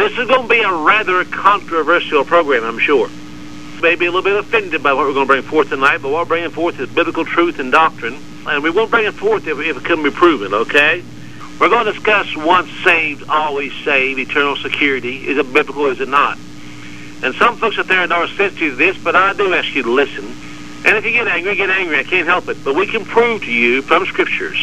This is going to be a rather controversial program, I'm sure. Maybe a little bit offended by what we're going to bring forth tonight, but what we're bringing forth is biblical truth and doctrine, and we won't bring it forth if it can be proven, okay? We're going to discuss once saved, always saved, eternal security. Is it biblical, is it not? And some folks out there are not sensitive to this, but I do ask you to listen. And if you get angry, I can't help it. But we can prove to you from Scriptures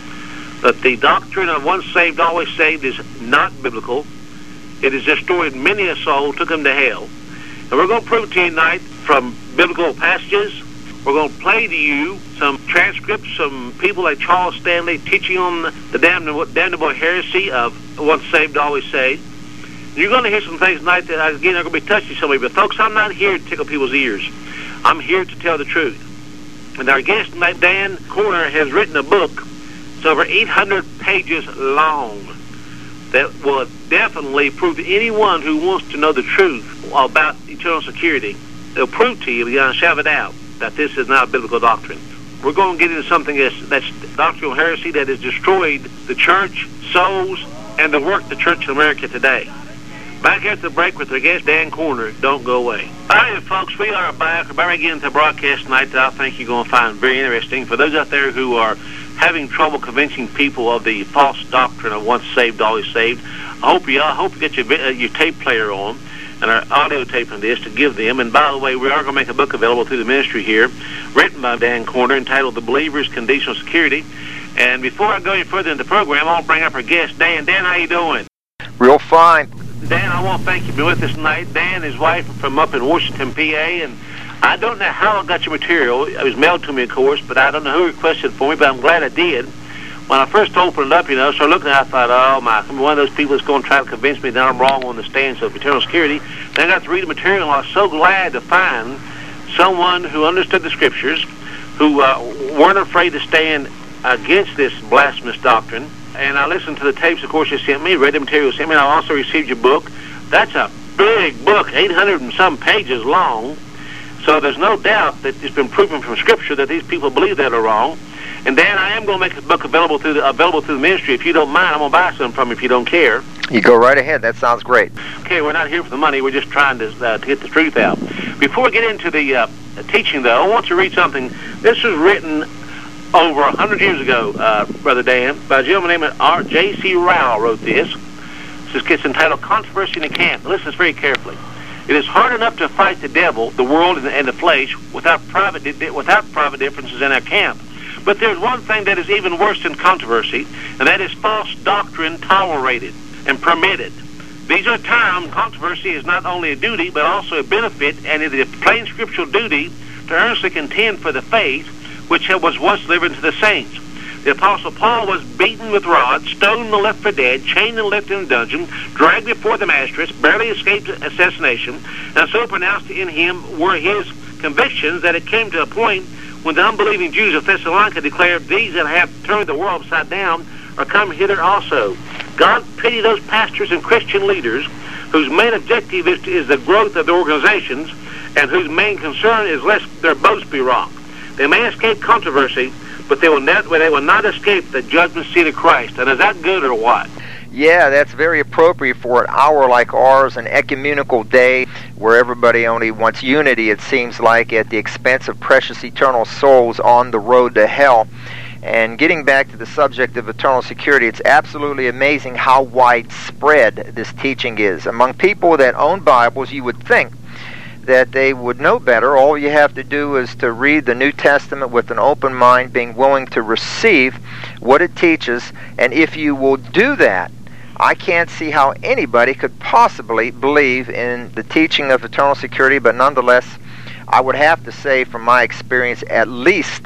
that the doctrine of once saved, always saved is not biblical. It has destroyed many a soul, took them to hell. And we're going to prove to you tonight from biblical passages. We're going to play to you some transcripts, some people like Charles Stanley teaching on the damnable heresy of once saved, always saved. You're going to hear some things tonight that, again, are going to be touchy to some of you. But, folks, I'm not here to tickle people's ears. I'm here to tell the truth. And our guest tonight, Dan Corner, has written a book. It's over 800 pages long that will definitely prove to anyone who wants to know the truth about eternal security. It'll prove to you, beyond a shadow of a doubt, that this is not a biblical doctrine. We're going to get into something that's doctrinal heresy that has destroyed the church, souls, and the work of the church in America today. Back after the break with our guest, Dan Corner. Don't go away. All right, folks, we are back. We're about to get into a broadcast tonight that I think you're going to find very interesting. For those out there who are having trouble convincing people of the false doctrine of once saved, always saved, I hope you get your tape player on and our audio tape on this to give them. And by the way, we are going to make a book available through the ministry here, written by Dan Corner, entitled The Believer's Conditional Security. And before I go any further in the program, I'll bring up our guest, Dan. Dan, how you doing? Real fine. Dan, I want to thank you for being with us tonight. Dan, his wife, from up in Washington, PA, and I don't know how I got your material. It was mailed to me, of course, but I don't know who requested it for me, but I'm glad I did. When I first opened it up, started looking at it, I thought, oh, my, I'm one of those people that's going to try to convince me that I'm wrong on the stance of eternal security. Then I got to read the material, and I was so glad to find someone who understood the Scriptures, who weren't afraid to stand against this blasphemous doctrine. And I listened to the tapes, of course, you sent me, read the material you sent me, and I also received your book. That's a big book, 800 and some pages long. So there's no doubt that it's been proven from Scripture that these people believe that are wrong. And Dan, I am going to make the book available through the ministry. If you don't mind, I'm going to buy some from you if you don't care. You go right ahead. That sounds great. Okay, we're not here for the money. We're just trying to get the truth out. Before we get into the teaching, though, I want to read something. This was written over 100 years ago, Brother Dan, by a gentleman named J.C. Ryle wrote this. It's entitled Controversy in the Camp. Listen very carefully. It is hard enough to fight the devil, the world, and the flesh without private differences in our camp. But there's one thing that is even worse than controversy, and that is false doctrine tolerated and permitted. These are times controversy is not only a duty, but also a benefit, and it is a plain scriptural duty to earnestly contend for the faith which was once delivered to the saints. The Apostle Paul was beaten with rods, stoned and left for dead, chained and left in a dungeon, dragged before the magistrates, barely escaped assassination, and so pronounced in him were his convictions that it came to a point when the unbelieving Jews of Thessalonica declared, "These that have turned the world upside down are come hither also." God pity those pastors and Christian leaders whose main objective is the growth of the organizations and whose main concern is lest their boats be rocked. They may escape controversy, but they will not escape the judgment seat of Christ. And is that good or what? Yeah, that's very appropriate for an hour like ours, an ecumenical day where everybody only wants unity, it seems like, at the expense of precious eternal souls on the road to hell. And getting back to the subject of eternal security, it's absolutely amazing how widespread this teaching is. Among people that own Bibles, you would think that they would know better. All you have to do is to read the New Testament with an open mind, being willing to receive what it teaches. And if you will do that, I can't see how anybody could possibly believe in the teaching of eternal security. But nonetheless, I would have to say from my experience, at least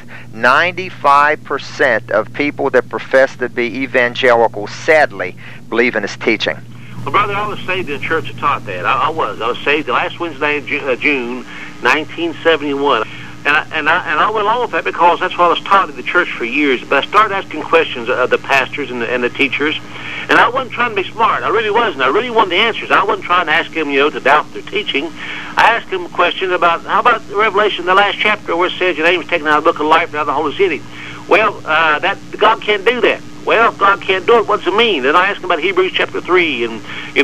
95% of people that profess to be evangelical, sadly, believe in this teaching. Well, brother, I was saved in a church that taught that. I was saved the last Wednesday of June, 1971. And I went along with that because that's what I was taught in the church for years. But I started asking questions of the pastors and the teachers. And I wasn't trying to be smart. I really wasn't. I really wanted the answers. I wasn't trying to ask them, to doubt their teaching. I asked them questions about, how about Revelation, the last chapter, where it says your name is taken out of the book of life and out of the holy city? Well, that God can't do that. Well, if God can't do it, what's it mean? And I asked him about Hebrews chapter 3 and, and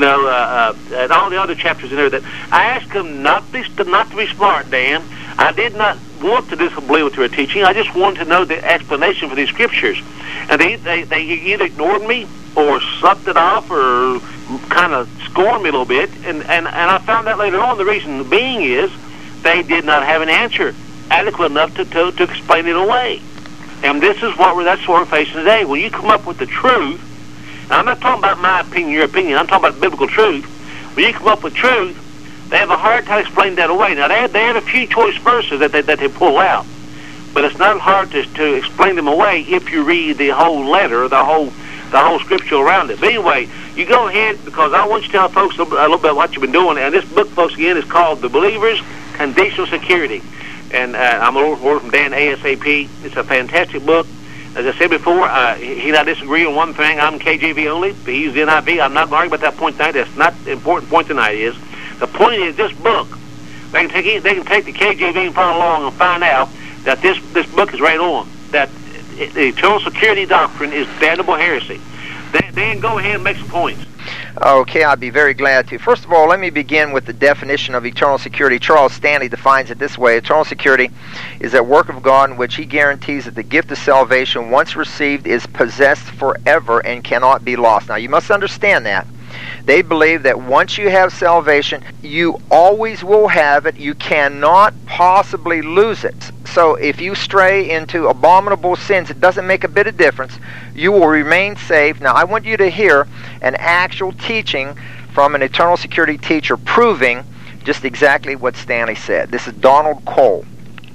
all the other chapters in there. That I asked him not to be smart, Dan. I did not want to disbelieve what they were teaching. I just wanted to know the explanation for these scriptures. And they either ignored me or slapped it off or kind of scorned me a little bit. And I found out later on the reason being is they did not have an answer adequate enough to explain it away. And that's what we're facing today. When you come up with the truth, and I'm not talking about my opinion, your opinion, I'm talking about biblical truth. When you come up with truth, they have a hard time explaining that away. Now, they have a few choice verses that they pull out, but it's not hard to explain them away if you read the whole letter, the whole scripture around it. But anyway, you go ahead, because I want you to tell folks a little bit what you've been doing. And this book, folks, again, is called The Believer's Conditional Security. And I'm a word from Dan ASAP. It's a fantastic book. As I said before, he and I disagree on one thing. I'm KJV only. He uses NIV. I'm not arguing about that point tonight. That's not the important point tonight. The point is this book. They can take the KJV and follow along and find out that this book is right on. That the eternal security doctrine is damnable heresy. Then go ahead and make some points. Okay, I'd be very glad to. First of all, let me begin with the definition of eternal security. Charles Stanley defines it this way: eternal security is that work of God in which he guarantees that the gift of salvation, once received, is possessed forever and cannot be lost. Now, you must understand that. They believe that once you have salvation, you always will have it. You cannot possibly lose it. So if you stray into abominable sins, it doesn't make a bit of difference. You will remain saved. Now, I want you to hear an actual teaching from an eternal security teacher proving just exactly what Stanley said. This is Donald Cole.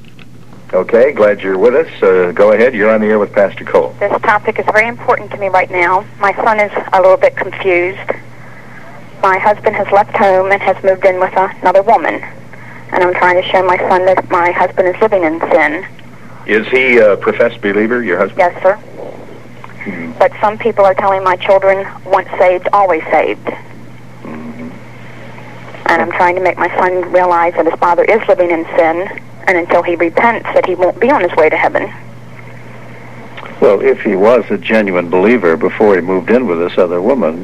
Okay, glad you're with us. Go ahead. You're on the air with Pastor Cole. This topic is very important to me right now. My son is a little bit confused. My husband has left home and has moved in with another woman. And I'm trying to show my son that my husband is living in sin. Is he a professed believer, your husband? Yes, sir. Mm-hmm. But some people are telling my children, once saved, always saved. Mm-hmm. And I'm trying to make my son realize that his father is living in sin, and until he repents, that he won't be on his way to heaven. Well, if he was a genuine believer before he moved in with this other woman,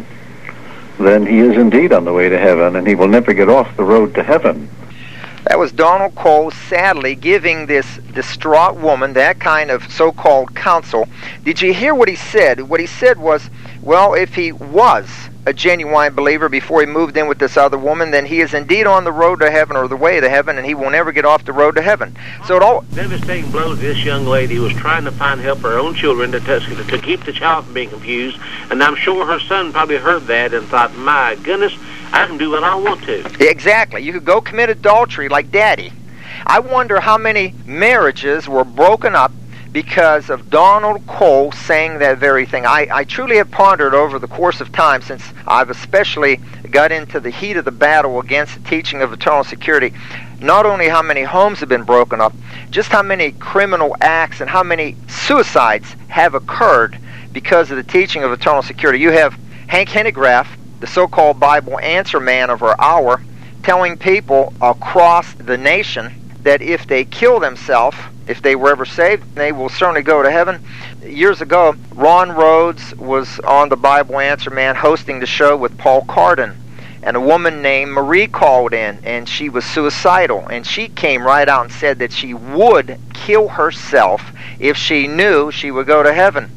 then he is indeed on the way to heaven, and he will never get off the road to heaven. That was Donald Cole sadly giving this distraught woman that kind of so-called counsel. Did you hear what he said? What he said was, well, if he was a genuine believer before he moved in with this other woman, then he is indeed on the road to heaven, or the way to heaven, and he will never get off the road to heaven. So it all devastating blow to this young lady who was trying to find help for her own children to keep the child from being confused. And I'm sure her son probably heard that and thought, my goodness, I can do what I want to. Exactly. You could go commit adultery like Daddy. I wonder how many marriages were broken up because of Donald Cole saying that very thing. I truly have pondered over the course of time, since I've especially got into the heat of the battle against the teaching of eternal security, not only how many homes have been broken up, just how many criminal acts and how many suicides have occurred because of the teaching of eternal security. You have Hank Hennegraff, the so-called Bible answer man of our hour, telling people across the nation that if they kill themselves, if they were ever saved, they will certainly go to heaven. Years ago, Ron Rhodes was on the Bible Answer Man hosting the show with Paul Cardin. And a woman named Marie called in, and she was suicidal. And she came right out and said that she would kill herself if she knew she would go to heaven.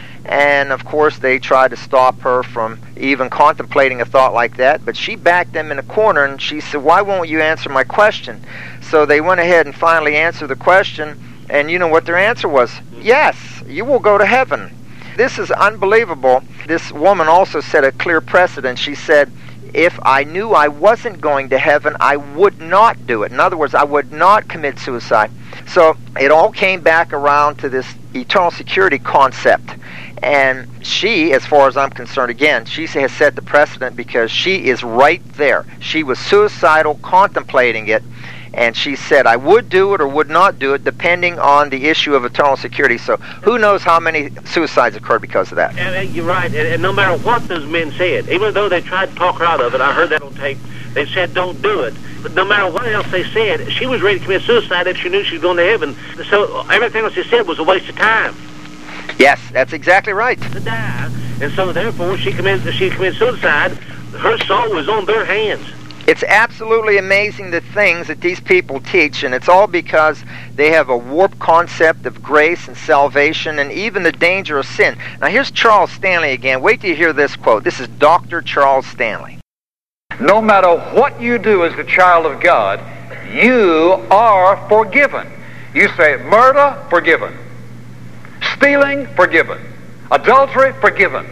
And, of course, they tried to stop her from even contemplating a thought like that. But she backed them in a corner, and she said, why won't you answer my question? So they went ahead and finally answered the question. And you know what their answer was? Yes, you will go to heaven. This is unbelievable. This woman also set a clear precedent. She said, if I knew I wasn't going to heaven, I would not do it. In other words, I would not commit suicide. So it all came back around to this eternal security concept. And she, as far as I'm concerned, again, she has set the precedent because she is right there. She was suicidal, contemplating it, and she said, I would do it or would not do it, depending on the issue of eternal security. So who knows how many suicides occurred because of that. And you're right. And no matter what those men said, even though they tried to talk her out of it, I heard that on tape, they said don't do it. But no matter what else they said, she was ready to commit suicide if she knew she was going to heaven. So everything else she said was a waste of time. Yes, that's exactly right. To die, and so therefore she committed suicide. Her soul was on their hands. It's absolutely amazing the things that these people teach, and it's all because they have a warped concept of grace and salvation and even the danger of sin. Now here's Charles Stanley again. Wait till you hear this quote. This is Dr. Charles Stanley. No matter what you do as a child of God, you are forgiven. You say murder, forgiven. Stealing, forgiven. Adultery, forgiven.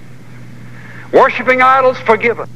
Worshiping idols, forgiven.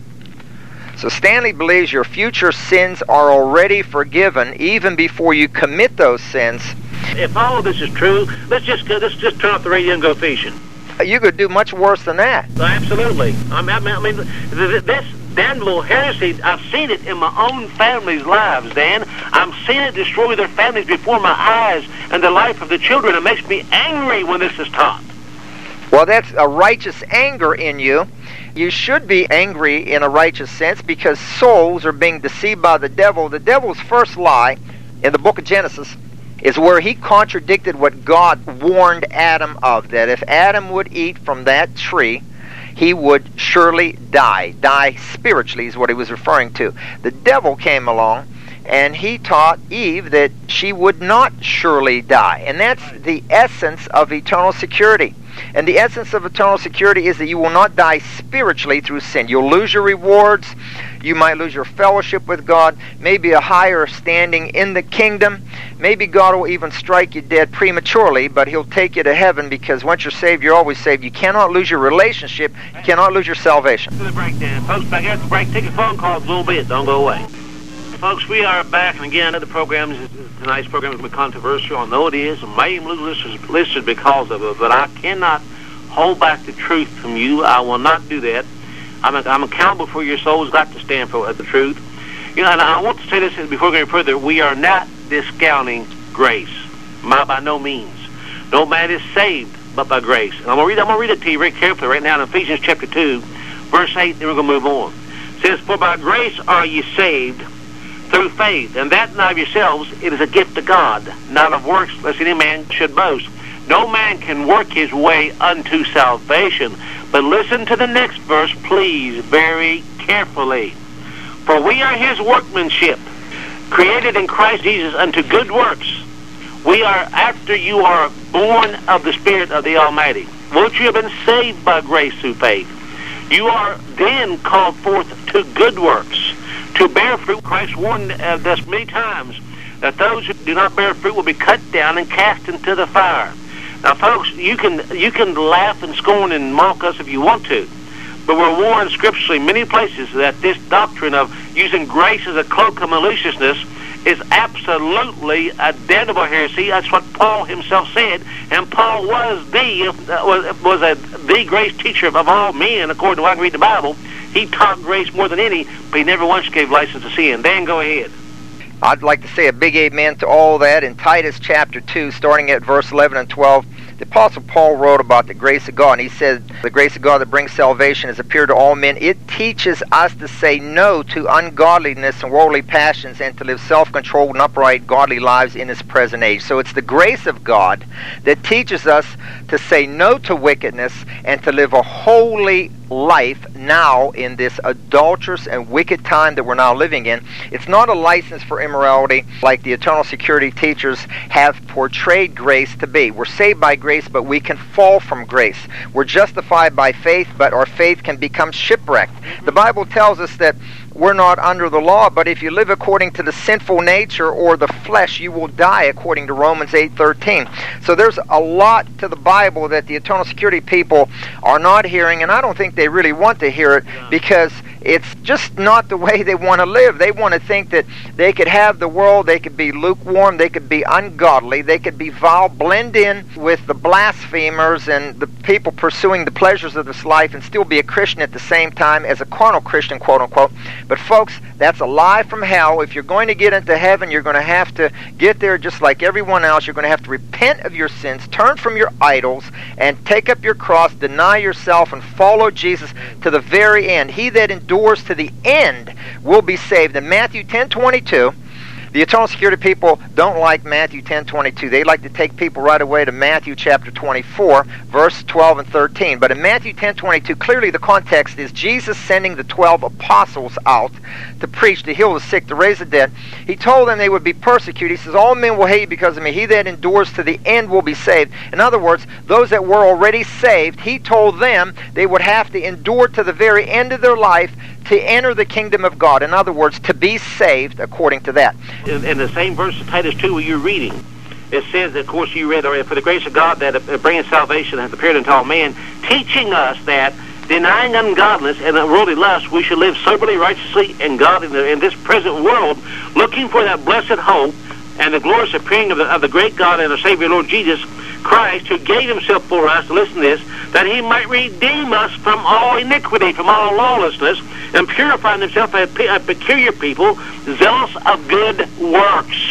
So Stanley believes your future sins are already forgiven even before you commit those sins. If all of this is true, let's just turn off the radio and go fishing. You could do much worse than that. Absolutely. I mean, this damnable heresy, I've seen it in my own family's lives, Dan. I'm seeing it destroy their families before my eyes and the life of the children. It makes me angry when this is taught. Well, that's a righteous anger in you. You should be angry in a righteous sense because souls are being deceived by the devil. The devil's first lie in the book of Genesis is where he contradicted what God warned Adam of, that if Adam would eat from that tree, he would surely die. Die spiritually is what he was referring to. The devil came along and he taught Eve that she would not surely die. And that's the essence of eternal security. And the essence of eternal security is that you will not die spiritually through sin. You'll lose your rewards. You might lose your fellowship with God, maybe a higher standing in the kingdom. Maybe God will even strike you dead prematurely, but he'll take you to heaven because once you're saved, you're always saved. You cannot lose your relationship. You cannot lose your salvation. To the break, Dan. Folks, back after the break, take a phone call a little bit. Don't go away. Folks, we are back, and again, the program tonight's program is going to be controversial. I know it is. I may even lose listeners because of it, but I cannot hold back the truth from you. I will not do that. I'm accountable for your soul. It's got to stand for the truth. You know, and I want to say this before going further. We are not discounting grace, by no means. No man is saved but by grace. And I'm going to read it to you very carefully right now in Ephesians chapter 2, verse 8, then we're going to move on. It says, "For by grace are ye saved, through faith, and that not of yourselves, it is a gift of God, not of works, lest any man should boast. No man can work his way unto salvation." But listen to the next verse, please, very carefully. "For we are his workmanship, created in Christ Jesus unto good works." We are after you are born of the Spirit of the Almighty. Once you have been saved by grace through faith, you are then called forth to good works, to bear fruit. Christ warned us many times that those who do not bear fruit will be cut down and cast into the fire. Now, folks, you can laugh and scorn and mock us if you want to, but we're warned scripturally in many places that this doctrine of using grace as a cloak of maliciousness is absolutely a damnable heresy. That's what Paul himself said, and Paul was the grace teacher of all men, according to what I can read in the Bible. He taught grace more than any, but he never once gave license to sin. Dan, go ahead. I'd like to say a big amen to all that. In Titus chapter 2, starting at verse 11 and 12, the Apostle Paul wrote about the grace of God, and he said, "The grace of God that brings salvation has appeared to all men. It teaches us to say no to ungodliness and worldly passions and to live self-controlled and upright, godly lives in this present age." So it's the grace of God that teaches us to say no to wickedness and to live a holy life now in this adulterous and wicked time that we're now living in. It's not a license for immorality like the eternal security teachers have portrayed grace to be. We're saved by grace, but we can fall from grace. We're justified by faith, but our faith can become shipwrecked. The Bible tells us that we're not under the law, but if you live according to the sinful nature or the flesh, you will die, according to Romans 8:13. So there's a lot to the Bible that the eternal security people are not hearing, and I don't think they really want to hear it because it's just not the way they want to live. They want to think that they could have the world, they could be lukewarm, they could be ungodly, they could be vile, blend in with the blasphemers and the people pursuing the pleasures of this life and still be a Christian at the same time as a carnal Christian, quote unquote. But folks, that's a lie from hell. If you're going to get into heaven, you're going to have to get there just like everyone else. You're going to have to repent of your sins, turn from your idols, and take up your cross, deny yourself, and follow Jesus to the very end. He that endures to the end will be saved. In Matthew 10:22, The eternal security people don't like Matthew 10:22. They like to take people right away to Matthew chapter 24, verse 12 and 13. But in Matthew 10:22, clearly the context is Jesus sending the 12 apostles out to preach, to heal the sick, to raise the dead. He told them they would be persecuted. He says, all men will hate you because of me. He that endures to the end will be saved. In other words, those that were already saved, he told them they would have to endure to the very end of their life to enter the kingdom of God. In other words, to be saved according to that. In the same verse of Titus 2 where you're reading, it says, of course you read already, for the grace of God that bringeth salvation hath appeared unto all men, teaching us that, denying ungodliness and worldly lust, we should live soberly, righteously, and godly in this present world, looking for that blessed hope and the glorious appearing of the great God and the Savior Lord Jesus Christ, who gave himself for us, listen to this, that he might redeem us from all iniquity, from all lawlessness, and purify himself a peculiar people, zealous of good works.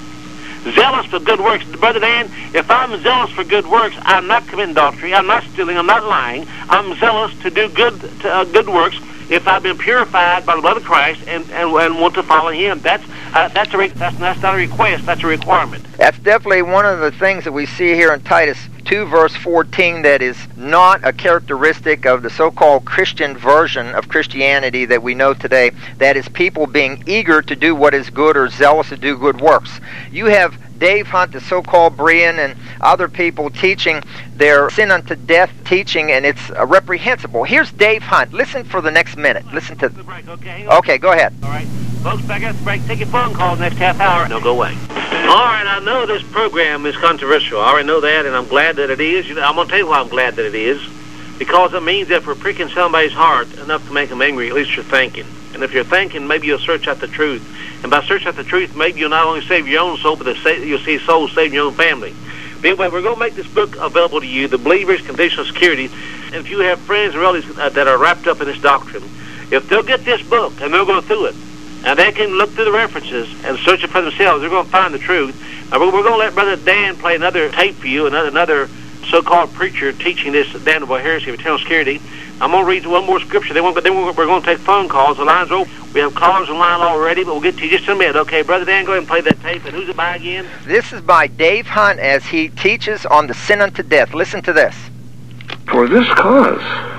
Zealous for good works. Brother Dan, if I'm zealous for good works, I'm not committing adultery, I'm not stealing, I'm not lying. I'm zealous to do good works if I've been purified by the blood of Christ and want to follow him. That's not a request, that's a requirement. That's definitely one of the things that we see here in Titus 2 verse 14 that is not a characteristic of the so-called Christian version of Christianity that we know today. That is people being eager to do what is good or zealous to do good works. You have Dave Hunt, the so-called Berean, and other people teaching their sin unto death teaching, and it's reprehensible. Here's Dave Hunt. Listen for the next minute. Listen to... Okay, go ahead. All right. Folks, back after the break, take your phone calls next half hour. No, go away. All right, I know this program is controversial. I already know that, and I'm glad that it is. I'm going to tell you why I'm glad that it is. Because it means that if we're pricking somebody's heart enough to make them angry, at least you're thinking. And if you're thinking, maybe you'll search out the truth. And by searching out the truth, maybe you'll not only save your own soul, but you'll see souls saving your own family. But anyway, we're going to make this book available to you, The Believer's Conditional Security. And if you have friends and relatives that are wrapped up in this doctrine, if they'll get this book and they'll go through it, and they can look through the references and search it for themselves, they're going to find the truth. Now, we're going to let Brother Dan play another tape for you, another so-called preacher teaching this damnable heresy of eternal security. I'm going to read one more scripture. Then we're going to take phone calls. The lines are open. We have callers on line already, but we'll get to you just in a minute. Okay, Brother Dan, go ahead and play that tape. And who's it by again? This is by Dave Hunt as he teaches on the sin unto death. Listen to this. For this cause,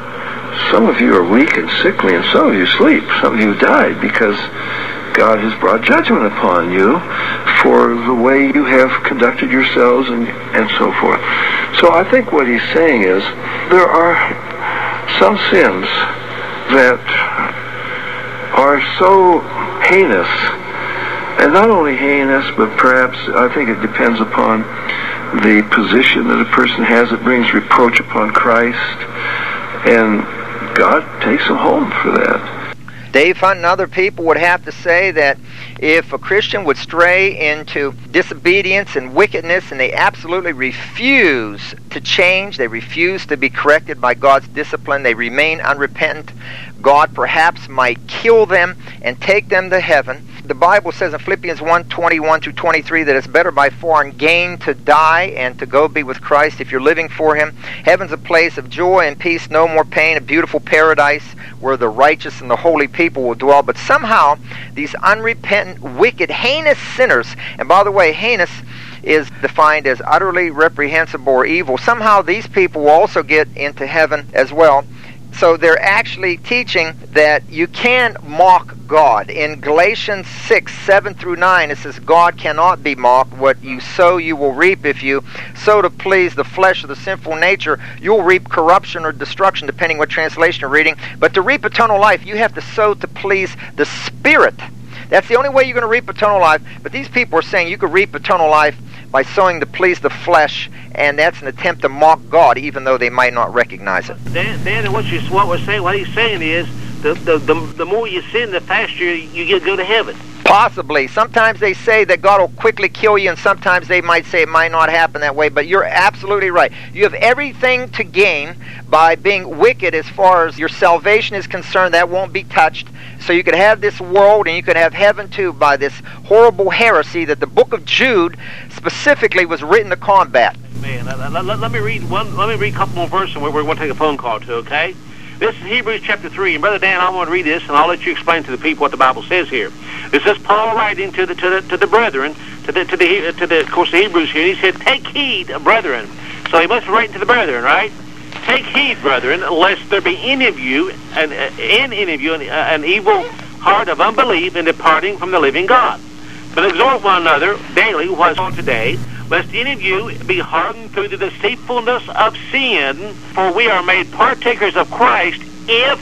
some of you are weak and sickly, and some of you sleep. Some of you died because God has brought judgment upon you for the way you have conducted yourselves and so forth. So I think what he's saying is there are some sins that are so heinous, and not only heinous, but perhaps I think it depends upon the position that a person has. It brings reproach upon Christ, and God takes them home for that. Dave Hunt and other people would have to say that if a Christian would stray into disobedience and wickedness and they absolutely refuse to change, they refuse to be corrected by God's discipline, they remain unrepentant, God perhaps might kill them and take them to heaven. The Bible says in Philippians 1:21-23 that it's better by far and gain to die and to go be with Christ if you're living for him. Heaven's a place of joy and peace, no more pain, a beautiful paradise where the righteous and the holy people will dwell. But somehow these unrepentant, wicked, heinous sinners, and by the way, heinous is defined as utterly reprehensible or evil, somehow these people will also get into heaven as well. So they're actually teaching that you can mock God. In Galatians 6:7-9, it says, God cannot be mocked. What you sow, you will reap. If you sow to please the flesh or the sinful nature, you'll reap corruption or destruction, depending what translation you're reading. But to reap eternal life, you have to sow to please the Spirit. That's the only way you're going to reap eternal life. But these people are saying you could reap eternal life by sowing to please the flesh, and that's an attempt to mock God, even though they might not recognize it. Dan, what he's saying is, the more you sin, the faster you go to heaven. Possibly. Sometimes they say that God will quickly kill you, and sometimes they might say it might not happen that way, but you're absolutely right. You have everything to gain by being wicked as far as your salvation is concerned. That won't be touched. So you could have this world and you could have heaven too by this horrible heresy that the book of Jude specifically was written to combat. Man, let me read a couple more verses and we're going to take a phone call too, okay? This is Hebrews chapter 3. And Brother Dan, I want to read this, and I'll let you explain to the people what the Bible says here. This is Paul writing to the brethren, of course, the Hebrews here. And he said, "Take heed, brethren." So he must be writing to the brethren, right? "Take heed, brethren, lest there be in any of you an evil heart of unbelief in departing from the living God. But exhort one another daily, what's on today, lest any of you be hardened through the deceitfulness of sin, for we are made partakers of Christ if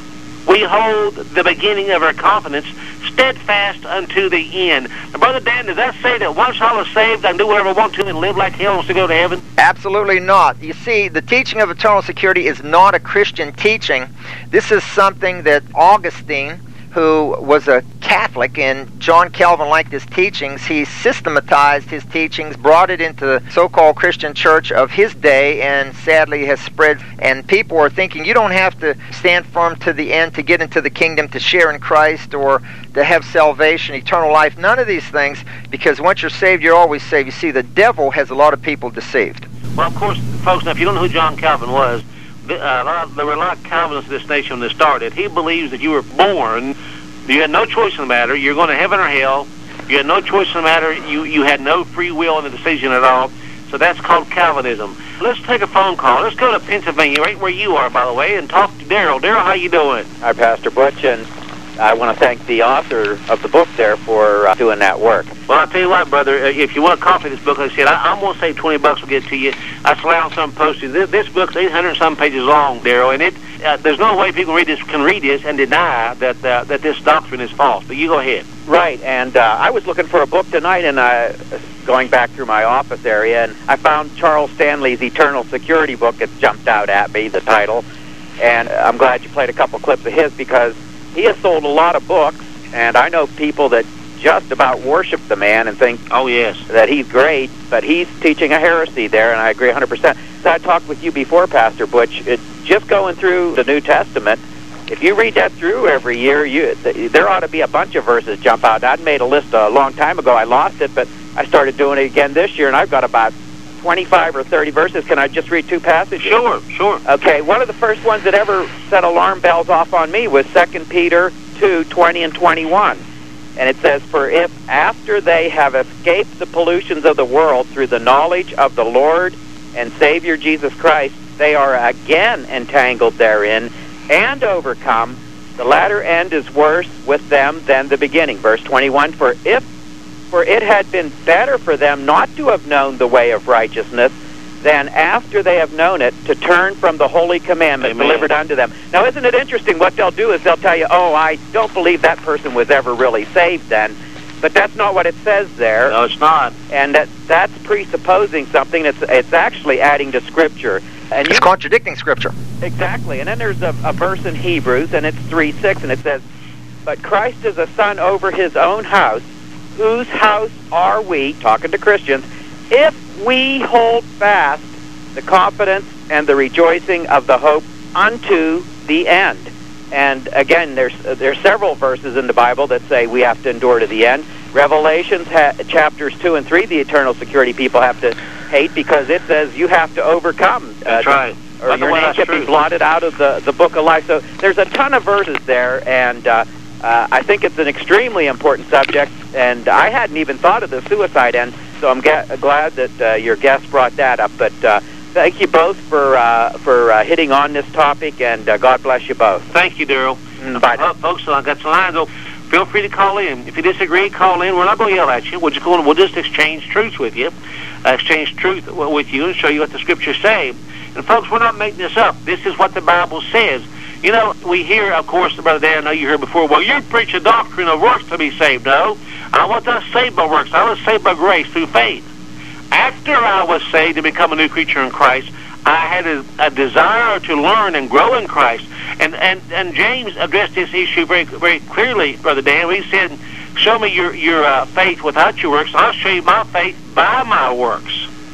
we hold the beginning of our confidence steadfast unto the end." Now, Brother Dan, does that say that once I was saved, I can do whatever I want to and live like hell wants to go to heaven? Absolutely not. You see, the teaching of eternal security is not a Christian teaching. This is something that Augustine, who was a Catholic, and John Calvin liked his teachings. He systematized his teachings, brought it into the so-called Christian church of his day, and sadly has spread. And people are thinking you don't have to stand firm to the end to get into the kingdom, to share in Christ, or to have salvation, eternal life. None of these things, because once you're saved, you're always saved. You see, the devil has a lot of people deceived. Well, of course, folks, now if you don't know who John Calvin was, there were a lot of Calvinists in this nation when they started. He believes that you were born, you had no choice in the matter, you're going to heaven or hell, you had no choice in the matter, you had no free will in the decision at all. So that's called Calvinism. Let's take a phone call. Let's go to Pennsylvania, right where you are, by the way, and talk to Daryl. Daryl, how you doing? Hi, Pastor Butch, and I want to thank the author of the book there for doing that work. Well, I'll tell you what, brother, if you want a copy of this book, like I said, I'm going to save $20 to get it to you. I allow some postage. This book's 800-some pages long, Daryl, and there's no way people can read this and deny that this doctrine is false. But you go ahead. Right, and I was looking for a book tonight, and going back through my office area, and I found Charles Stanley's Eternal Security book. It jumped out at me, the title, and I'm glad you played a couple clips of his, because he has sold a lot of books, and I know people that just about worship the man and think, oh yes, that he's great, but he's teaching a heresy there, and I agree 100%. So I talked with you before, Pastor Butch, just going through the New Testament. If you read that through every year, there ought to be a bunch of verses jump out. I'd made a list a long time ago. I lost it, but I started doing it again this year, and I've got about 25 or 30 verses. Can I just read two passages? Sure. Okay, one of the first ones that ever set alarm bells off on me was 2 Peter 2:20 and 21. And it says, "For if after they have escaped the pollutions of the world through the knowledge of the Lord and Savior Jesus Christ, they are again entangled therein and overcome, the latter end is worse with them than the beginning." Verse 21, For it had been better for them not to have known the way of righteousness than after they have known it to turn from the holy commandment delivered unto them. Now, isn't it interesting? What they'll do is they'll tell you, oh, I don't believe that person was ever really saved then. But that's not what it says there. No, it's not. And that's presupposing something. It's actually adding to Scripture. And it's contradicting Scripture. Exactly. And then there's a verse in Hebrews, and it's 3:6, and it says, "But Christ is a son over his own house, whose house are we," talking to Christians, "if we hold fast the confidence and the rejoicing of the hope unto the end." And again, there's several verses in the Bible that say we have to endure to the end. Revelations chapters 2 and 3, the eternal security people have to hate, because it says you have to overcome. That's right. Or your name can be blotted out of the book of life. So there's a ton of verses there, and I think it's an extremely important subject, and I hadn't even thought of the suicide end, so I'm glad that your guest brought that up. But thank you both for hitting on this topic, and God bless you both. Thank you, Daryl. Bye. Folks, I got some lines open. Feel free to call in. If you disagree, call in. We're not going to yell at you. We'll just exchange truths with you. Exchange truth with you and show you what the Scriptures say. And folks, we're not making this up. This is what the Bible says. You know, we hear, of course, Brother Dan, I know you heard before, well, you preach a doctrine of works to be saved. No, I wasn't saved by works. I was saved by grace through faith. After I was saved to become a new creature in Christ, I had a desire to learn and grow in Christ. And James addressed this issue very, very clearly, Brother Dan. He said, show me your faith without your works, and I'll show you my faith by my works.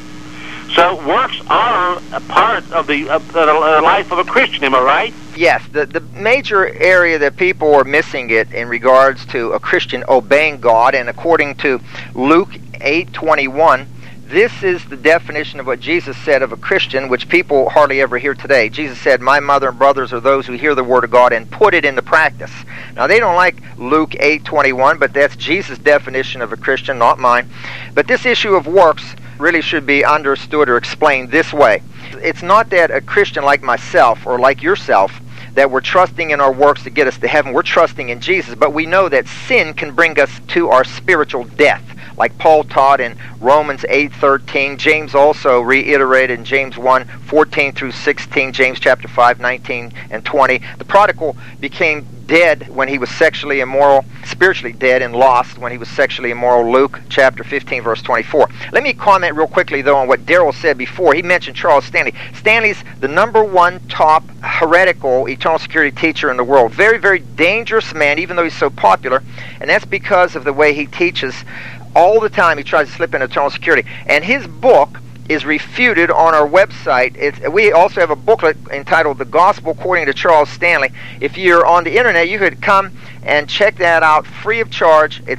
So works are a part of the life of a Christian, am I right? Yes, the major area that people are missing it in regards to a Christian obeying God, and according to Luke 8:21, This is the definition of what Jesus said of a Christian, which people hardly ever hear today. Jesus said, "My mother and brothers are those who hear the Word of God and put it into practice." Now, they don't like Luke 8:21, but that's Jesus' definition of a Christian, not mine. But this issue of works really should be understood or explained this way. It's not that a Christian like myself or like yourself, that we're trusting in our works to get us to heaven. We're trusting in Jesus, but we know that sin can bring us to our spiritual death, like Paul taught in Romans 8:13. James also reiterated in James 1:14 through 16, James chapter 5:19 and 20. The prodigal became dead when he was sexually immoral, spiritually dead and lost when he was sexually immoral, Luke chapter 15, verse 24. Let me comment real quickly, though, on what Daryl said before. He mentioned Charles Stanley. Stanley's the #1 top heretical eternal security teacher in the world. Very, very dangerous man, even though he's so popular, and that's because of the way he teaches. All the time he tries to slip in eternal security. And his book is refuted on our website. We also have a booklet entitled The Gospel According to Charles Stanley. If you're on the internet, you could come and check that out free of charge. It's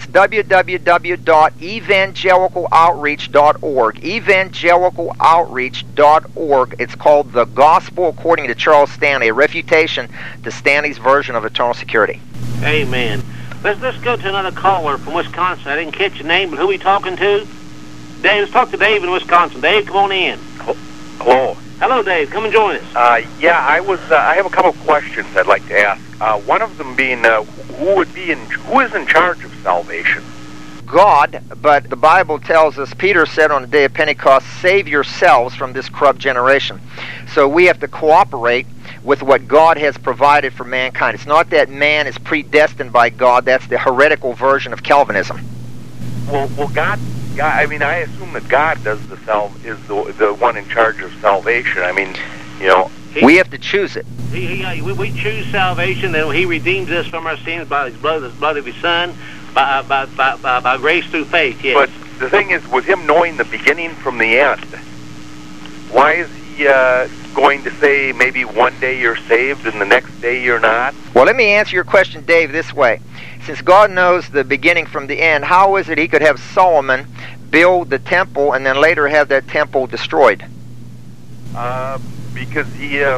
www.evangelicaloutreach.org. Evangelicaloutreach.org. It's called The Gospel According to Charles Stanley, a refutation to Stanley's version of eternal security. Amen. Let's go to another caller from Wisconsin. I didn't catch your name, but who are we talking to? Dave, let's talk to Dave in Wisconsin. Dave, come on in. Hello. Hello, Dave. Come and join us. I have a couple of questions I'd like to ask. One of them being, who is in charge of salvation? God, but the Bible tells us, Peter said on the day of Pentecost, "Save yourselves from this corrupt generation." So we have to cooperate with what God has provided for mankind. It's not that man is predestined by God. That's the heretical version of Calvinism. Well, God. I mean, I assume that God is the one in charge of salvation. I mean, we have to choose it. We choose salvation, and He redeems us from our sins by His blood of His Son, by grace through faith. Yes. But the thing is, with Him knowing the beginning from the end, why is He going to say maybe one day you're saved and the next day you're not? Well, let me answer your question, Dave, this way. Since God knows the beginning from the end, how is it He could have Solomon build the temple and then later have that temple destroyed? Because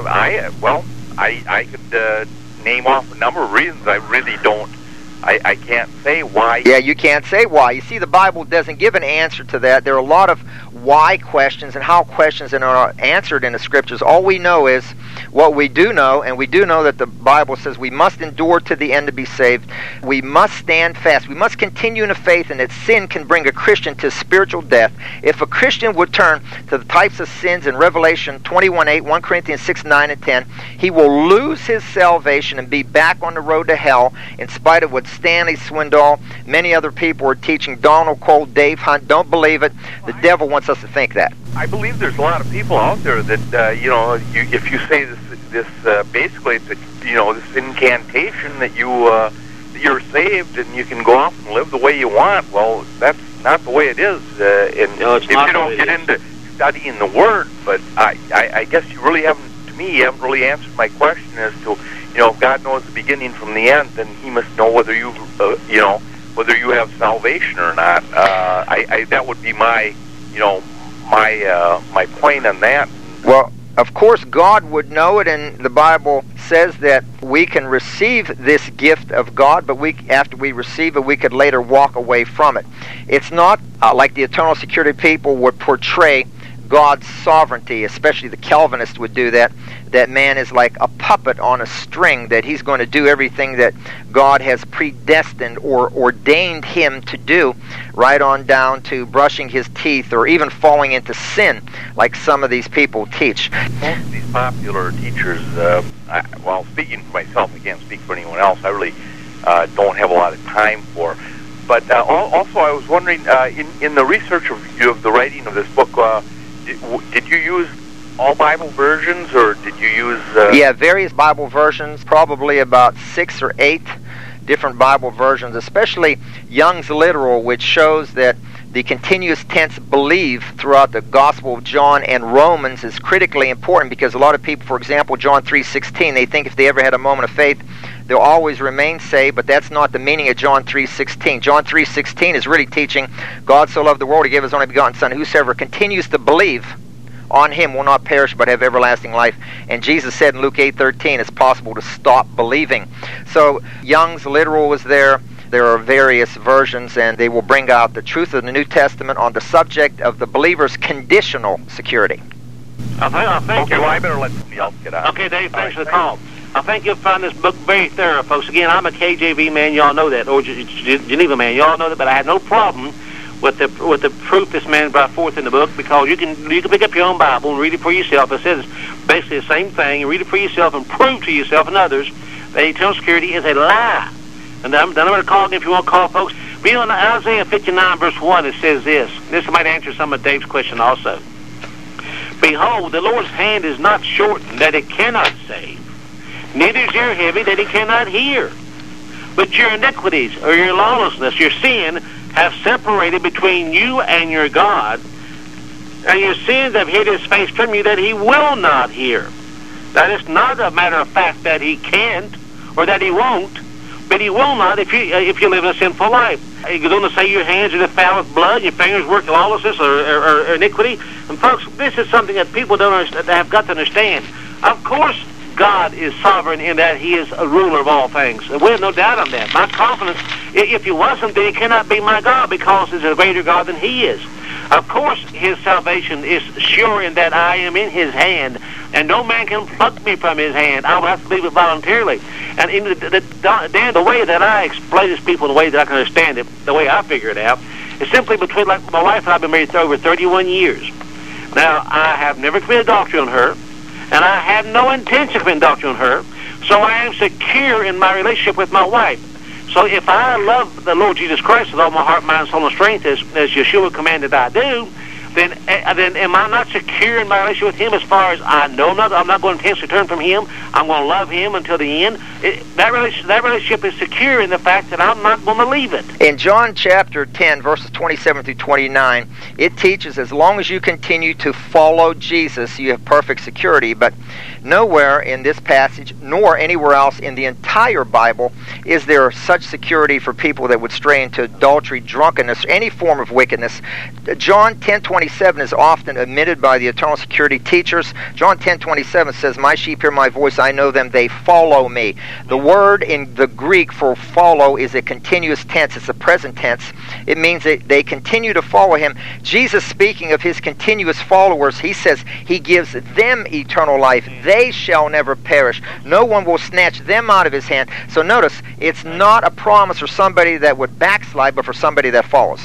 I could name off a number of reasons. I really don't. I can't say why. Yeah, you can't say why. You see, the Bible doesn't give an answer to that. There are a lot of why questions and how questions that are answered in the Scriptures. All we know is what we do know, and we do know that the Bible says we must endure to the end to be saved. We must stand fast. We must continue in the faith, and that sin can bring a Christian to spiritual death. If a Christian would turn to the types of sins in Revelation 21:8, 1 Corinthians 6:9 and 10, he will lose his salvation and be back on the road to hell, in spite of what Stanley Swindoll, many other people are teaching. Donald Cole, Dave Hunt, don't believe it. The devil wants us to think that. I believe there's a lot of people out there that if you say this basically it's this incantation that you're saved and you can go off and live the way you want. Well, that's not the way it is. If you don't get into studying the Word, but I guess you really haven't really answered my question as to if God knows the beginning from the end, then He must know whether you whether you have salvation or not. That would be my my point on that. Well, of course, God would know it, and the Bible says that we can receive this gift of God, but after we receive it, we could later walk away from it. It's not like the eternal security people would portray God's sovereignty, especially the Calvinists would do that man is like a puppet on a string, that he's going to do everything that God has predestined or ordained him to do, right on down to brushing his teeth or even falling into sin, like some of these people teach. Most of these popular teachers, speaking for myself, I can't speak for anyone else, I really don't have a lot of time for. But also I was wondering, in the research of the writing of this book, did you use all Bible versions, or did you use... Yeah, various Bible versions, probably about 6 or 8 different Bible versions, especially Young's Literal, which shows that the continuous tense believe throughout the Gospel of John and Romans is critically important, because a lot of people, for example, John 3:16, they think if they ever had a moment of faith, they'll always remain saved, but that's not the meaning of John 3:16. John 3:16 is really teaching God so loved the world, he gave his only begotten Son, whosoever continues to believe on him will not perish but have everlasting life. And Jesus said in Luke 8:13, it's possible to stop believing. So Young's literal was there. There are various versions, and they will bring out the truth of the New Testament on the subject of the believer's conditional security. I think well, I better let somebody else get out. Okay, Dave, thanks for the call. I think you'll find this book very thorough, folks. Again, I'm a KJV man, y'all know that, or Geneva man, y'all know that, but I had no problem with the proof this man brought forth in the book, because you can pick up your own Bible and read it for yourself. It says basically the same thing, and read it for yourself and prove to yourself and others that eternal security is a lie. And I'm going to call again if you want to call, folks. But in Isaiah 59, verse 1, it says this. This might answer some of Dave's question also. Behold, the Lord's hand is not shortened, that it cannot save, neither is ear heavy, that he cannot hear. But your iniquities, or your lawlessness, your sin, have separated between you and your God, and your sins have hid his face from you, that he will not hear. That is not a matter of fact that he can't, or that he won't, but he will not if you live in a sinful life. You're going to say your hands are defiled with blood, your fingers work lawlessness or iniquity. And folks, this is something that people don't understand, that have got to understand. Of course, God is sovereign in that he is a ruler of all things. We have no doubt on that. My confidence, if he wasn't, then he cannot be my God, because he's a greater God than he is. Of course, his salvation is sure in that I am in his hand, and no man can pluck me from his hand. I will have to leave it voluntarily. And in Dan, the way that I explain this to people, the way that I can understand it, the way I figure it out, is simply between, like my wife and I have been married for over 31 years. Now, I have never committed adultery on her, and I have no intention of committing adultery on her, so I am secure in my relationship with my wife. So if I love the Lord Jesus Christ with all my heart, mind, soul, and strength, as Yeshua commanded I do, then am I not secure in my relationship with him as far as I know? I'm not going to intentionally turn from him. I'm going to love him until the end. That relationship is secure in the fact that I'm not going to leave it. In John chapter 10, verses 27 through 29, it teaches as long as you continue to follow Jesus, you have perfect security. But nowhere in this passage, nor anywhere else in the entire Bible, is there such security for people that would stray into adultery, drunkenness, any form of wickedness. John 10:27 is often omitted by the eternal security teachers. John 10:27 says, "My sheep hear my voice, I know them, they follow me." The word in the Greek for follow is a continuous tense. It's a present tense. It means that they continue to follow him. Jesus, speaking of his continuous followers, he says he gives them eternal life. They shall never perish. No one will snatch them out of his hand. So notice, it's not a promise for somebody that would backslide, but for somebody that follows.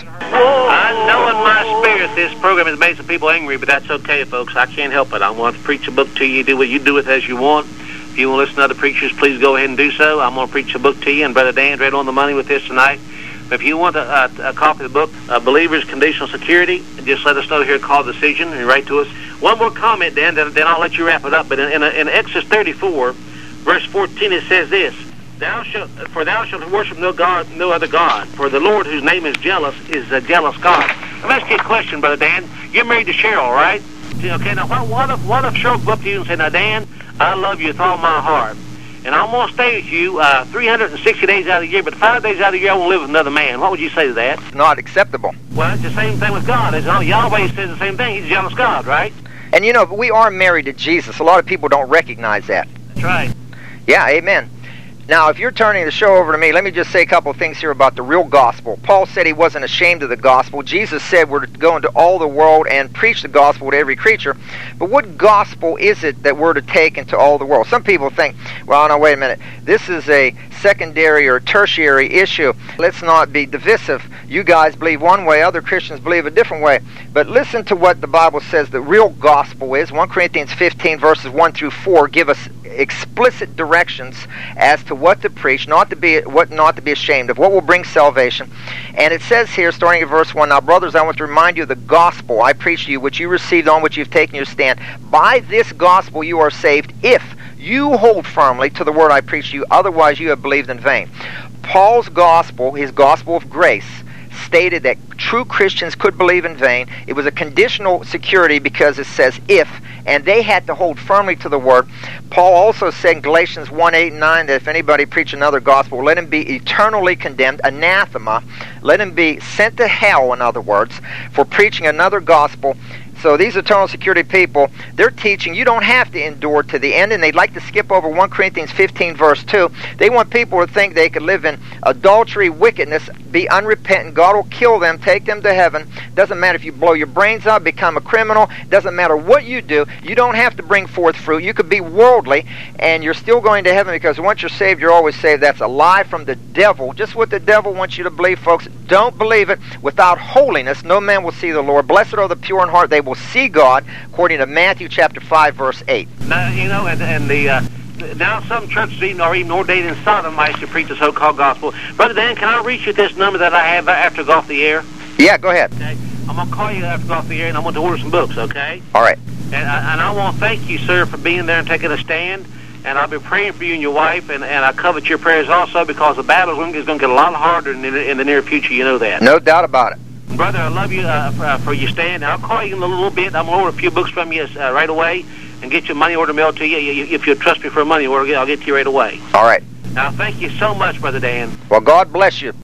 I know in my spirit this program has made some people angry, but that's okay, folks. I can't help it. I want to preach a book to you. Do what you do with it as you want. If you want to listen to other preachers, please go ahead and do so. I'm going to preach a book to you, and Brother Dan's right on the money with this tonight. But if you want a copy of the book, Believer's Conditional Security, just let us know here at Call Decision and write to us. One more comment, Dan, then I'll let you wrap it up. But in Exodus 34, verse 14, it says this: thou shalt worship no other God, for the Lord, whose name is jealous, is a jealous God. Let me ask you a question, Brother Dan. You're married to Cheryl, right? Okay, now what if Cheryl go up to you and say, "Now, Dan, I love you with all my heart, and I'm going to stay with you 360 days out of the year, but 5 days out of the year I won't live with another man"? What would you say to that? Not acceptable. Well, it's the same thing with God. Yahweh says the same thing. He's a jealous God, right? And you know, we are married to Jesus. A lot of people don't recognize that. That's right. Yeah, amen. Now, if you're turning the show over to me, let me just say a couple of things here about the real gospel. Paul said he wasn't ashamed of the gospel. Jesus said we're to go into all the world and preach the gospel to every creature. But what gospel is it that we're to take into all the world? Some people think, well, no, wait a minute. This is a secondary or tertiary issue. Let's not be divisive. You guys believe one way, other Christians believe a different way. But listen to what the Bible says the real gospel is. 1 Corinthians 15, verses 1 through 4 give us explicit directions as to what to preach, what not to be ashamed of, what will bring salvation. And it says here, starting at verse 1, "Now, brothers, I want to remind you of the gospel I preached to you, which you received, on which you've taken your stand. By this gospel you are saved, if you hold firmly to the word I preached to you, otherwise you have believed in vain." Paul's gospel, his gospel of grace, stated that true Christians could believe in vain. It was a conditional security because it says if, and they had to hold firmly to the word. Paul also said in Galatians 1:8 and 9 that if anybody preach another gospel, let him be eternally condemned, anathema. Let him be sent to hell, in other words, for preaching another gospel. So these eternal security people, they're teaching you don't have to endure to the end, and they'd like to skip over 1 Corinthians 15 verse 2. They want people to think they could live in adultery, wickedness, be unrepentant. God will kill them, take them to heaven. Doesn't matter if you blow your brains out, become a criminal. Doesn't matter what you do. You don't have to bring forth fruit. You could be worldly, and you're still going to heaven because once you're saved, you're always saved. That's a lie from the devil. Just what the devil wants you to believe, folks. Don't believe it. Without holiness, no man will see the Lord. Blessed are the pure in heart. They will see God, according to Matthew chapter 5, verse 8. Now, you know, now some churches are even ordaining sodomites to preach the so-called gospel. Brother Dan, can I reach you at this number that I have after I go off the air? Yeah, go ahead. Okay. I'm going to call you after I go off the air, and I'm going to order some books, okay? All right. And I want to thank you, sir, for being there and taking a stand. And I'll be praying for you and your wife, and I covet your prayers also because the battle is going to get a lot harder in the near future. You know that. No doubt about it. Brother, I love you for your stand. I'll call you in a little bit. I'm going to order a few books from you right away and get your money order mailed to you. If you'll trust me for a money order, I'll get to you right away. All right. Now, thank you so much, Brother Dan. Well, God bless you.